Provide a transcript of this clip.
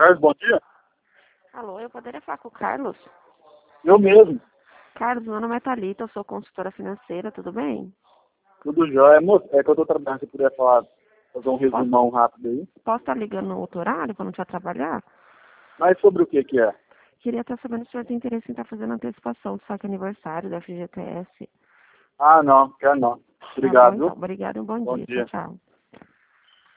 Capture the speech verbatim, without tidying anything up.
Carlos, bom dia. Alô, eu poderia falar com o Carlos? Eu mesmo. Carlos, meu nome é Thalita, eu sou consultora financeira, tudo bem? Tudo jóia. Moço, é que eu tô trabalhando, se puder falar, fazer um resumão rápido aí. Posso estar ligando no outro horário para não te atrapalhar? Mas sobre o que que é? Queria estar sabendo se o senhor tem interesse em estar fazendo antecipação do saque aniversário da F G T S. Ah, não, quero não. Tá bom, Obrigado, então. viu? Obrigada e um bom Bom dia. Tchau, dia. tchau.